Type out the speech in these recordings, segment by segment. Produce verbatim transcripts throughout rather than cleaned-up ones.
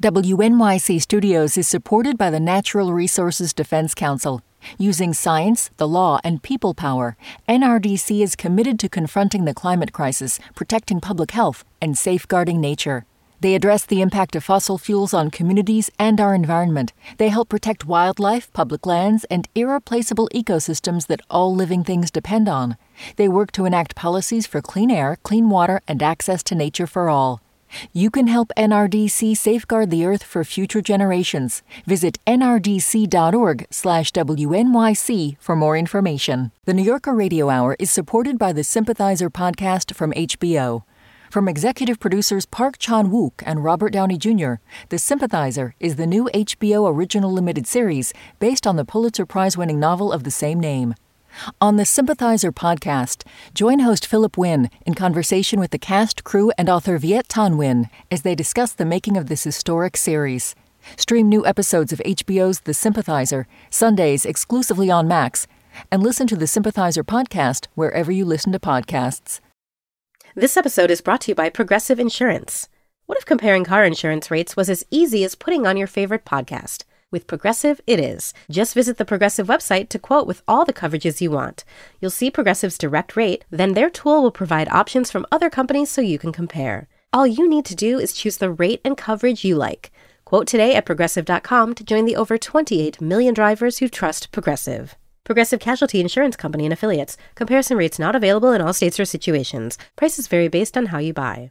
W N Y C Studios is supported by the Natural Resources Defense Council. Using science, the law, and people power, N R D C is committed to confronting the climate crisis, protecting public health, and safeguarding nature. They address the impact of fossil fuels on communities and our environment. They help protect wildlife, public lands, and irreplaceable ecosystems that all living things depend on. They work to enact policies for clean air, clean water, and access to nature for all. You can help N R D C safeguard the Earth for future generations. Visit nrdc.org slash WNYC for more information. The New Yorker Radio Hour is supported by the Sympathizer podcast from H B O. From executive producers Park Chan-wook and Robert Downey Junior, The Sympathizer is the new H B O original limited series based on the Pulitzer Prize-winning novel of the same name. On the Sympathizer podcast, join host Philip Wynn in conversation with the cast, crew, and author Viet Thanh Nguyen as they discuss the making of this historic series. Stream new episodes of H B O's The Sympathizer, Sundays exclusively on Max, and listen to the Sympathizer podcast wherever you listen to podcasts. This episode is brought to you by Progressive Insurance. What if comparing car insurance rates was as easy as putting on your favorite podcast? With Progressive, it is. Just visit the Progressive website to quote with all the coverages you want. You'll see Progressive's direct rate, then their tool will provide options from other companies so you can compare. All you need to do is choose the rate and coverage you like. Quote today at Progressive dot com to join the over twenty-eight million drivers who trust Progressive. Progressive Casualty Insurance Company and Affiliates. Comparison rates not available in all states or situations. Prices vary based on how you buy.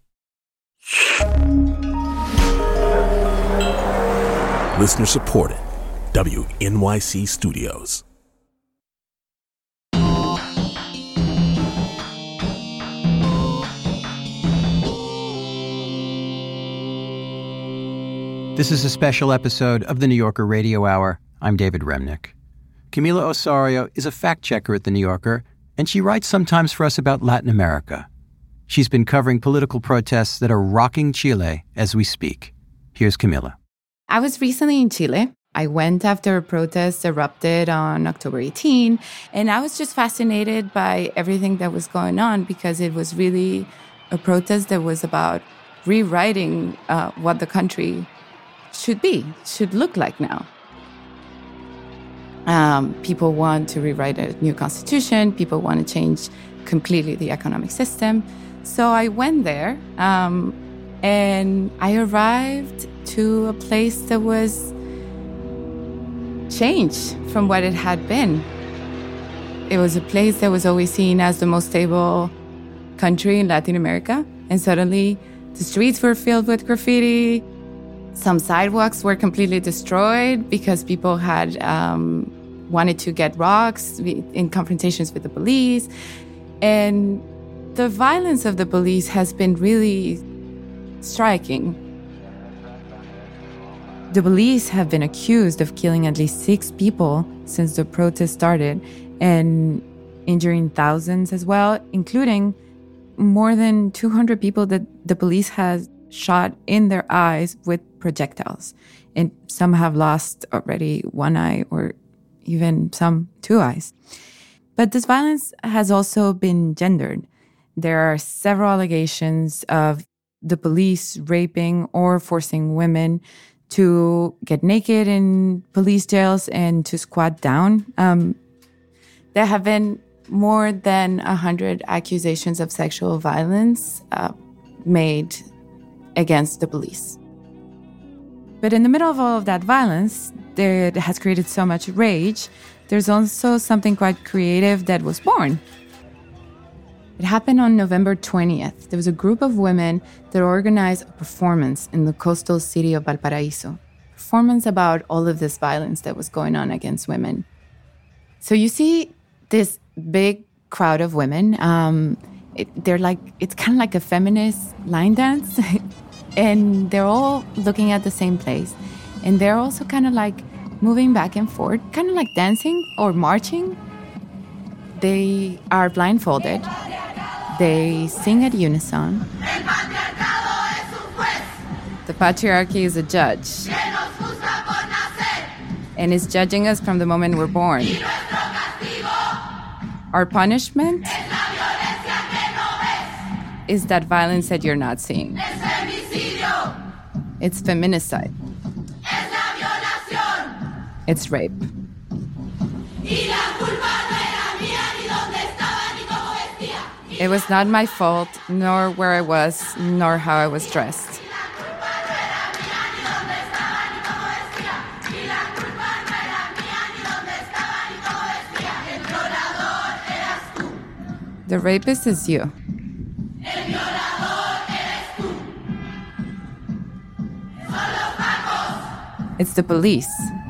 Listener supported. W N Y C Studios. This is a special episode of the New Yorker Radio Hour. I'm David Remnick. Camila Osorio is a fact-checker at The New Yorker, and she writes sometimes for us about Latin America. She's been covering political protests that are rocking Chile as we speak. Here's Camila. I was recently in Chile. I went after a protest erupted on October eighteenth, and I was just fascinated by everything that was going on because it was really a protest that was about rewriting uh, what the country should be, should look like now. Um, people want to rewrite a new constitution. People want to change completely the economic system. So I went there, um, and I arrived to a place that was changed from what it had been. It was a place that was always seen as the most stable country in Latin America. And suddenly the streets were filled with graffiti. Some sidewalks were completely destroyed because people had um, wanted to get rocks in confrontations with the police. And the violence of the police has been really striking. The police have been accused of killing at least six people since the protest started and injuring thousands as well, including more than two hundred people that the police has shot in their eyes with projectiles. And some have lost already one eye or even some two eyes. But this violence has also been gendered. There are several allegations of the police raping or forcing women to get naked in police jails and to squat down. Um, there have been more than one hundred accusations of sexual violence uh, made against the police. But in the middle of all of that violence, there has created so much rage, there's also something quite creative that was born. It happened on November twentieth. There was a group of women that organized a performance in the coastal city of Valparaiso. Performance about all of this violence that was going on against women. So you see this big crowd of women. Um, it, they're like, it's kind of like a feminist line dance. And they're all looking at the same place. And they're also kind of like moving back and forth, kind of like dancing or marching. They are blindfolded. They sing at unison. The patriarchy is a judge. And is judging us from the moment we're born. Our punishment is that violence that you're not seeing. It's feminicide. it's rape. It was not my fault, nor where I was, nor how I was dressed. The rapist is you. It's the police.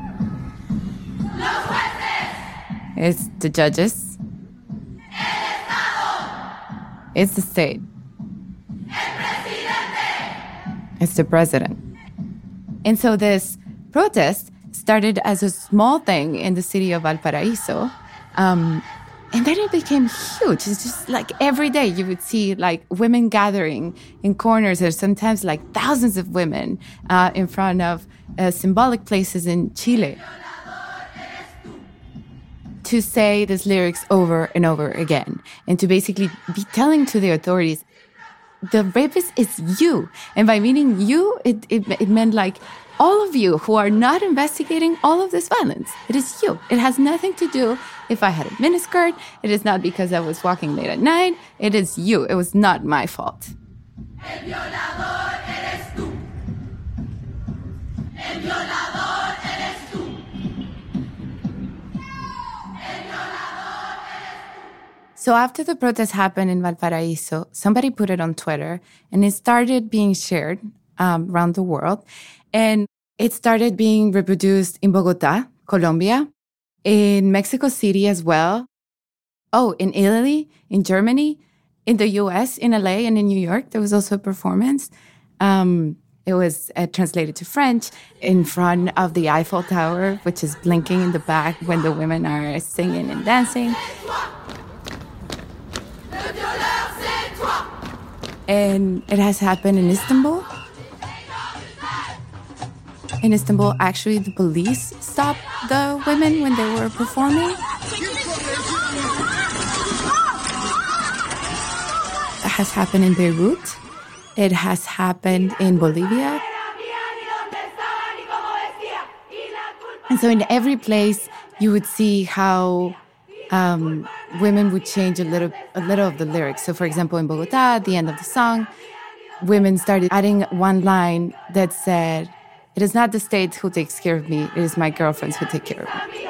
It's the judges. It's the state. It's the president. And so this protest started as a small thing in the city of Valparaiso. Um, and then it became huge. It's just like every day you would see like women gathering in corners, or sometimes like thousands of women uh, in front of uh, symbolic places in Chile, to say these lyrics over and over again, and to basically be telling to the authorities, the rapist is you. And by meaning you, it, it, it meant like all of you who are not investigating all of this violence. It is you. It has nothing to do if I had a miniskirt. It is not because I was walking late at night. It is you. It was not my fault. El violador eres tú. El violador eres tú. So after the protest happened in Valparaiso, somebody put it on Twitter, and it started being shared um, around the world. And it started being reproduced in Bogota, Colombia, in Mexico City as well. Oh, in Italy, in Germany, in the U S, in L A, and in New York, there was also a performance. Um, it was uh, translated to French in front of the Eiffel Tower, which is blinking in the back when the women are singing and dancing. And it has happened in Istanbul. In Istanbul, actually, the police stopped the women when they were performing. It has happened in Beirut. It has happened in Bolivia. And so in every place, you would see how um, women would change a little, a little of the lyrics. So, for example, in Bogota, at the end of the song, women started adding one line that said, "It is not the state who takes care of me, it is my girlfriends who take care of me."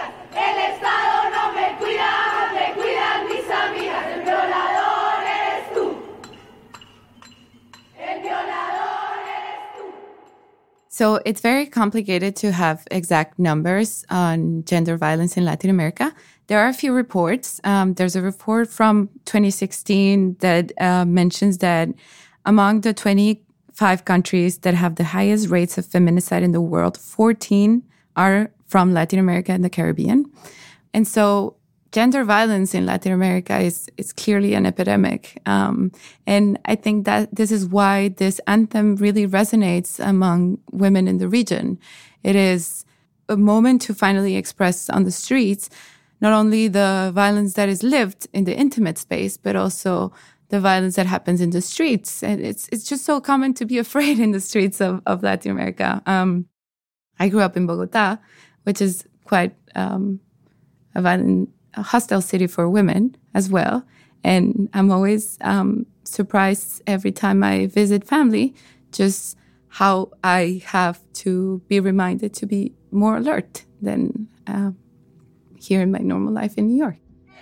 So it's very complicated to have exact numbers on gender violence in Latin America. There are a few reports. Um, there's a report from twenty sixteen that uh, mentions that among the twenty-five countries that have the highest rates of feminicide in the world, fourteen are from Latin America and the Caribbean. And so gender violence in Latin America is, is clearly an epidemic. Um, and I think that this is why this anthem really resonates among women in the region. It is a moment to finally express on the streets not only the violence that is lived in the intimate space, but also the violence that happens in the streets. And it's it's just so common to be afraid in the streets of, of Latin America. Um, I grew up in Bogota, which is quite um, a violent, a hostile city for women as well. And I'm always um, surprised every time I visit family, just how I have to be reminded to be more alert than uh, here in my normal life in New York.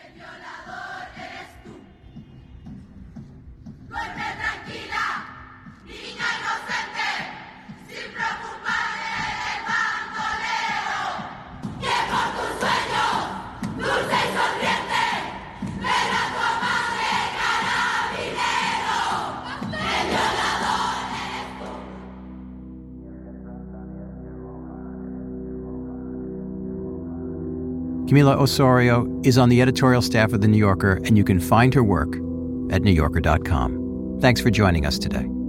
Camila Osorio is on the editorial staff of The New Yorker, and you can find her work at new yorker dot com. Thanks for joining us today.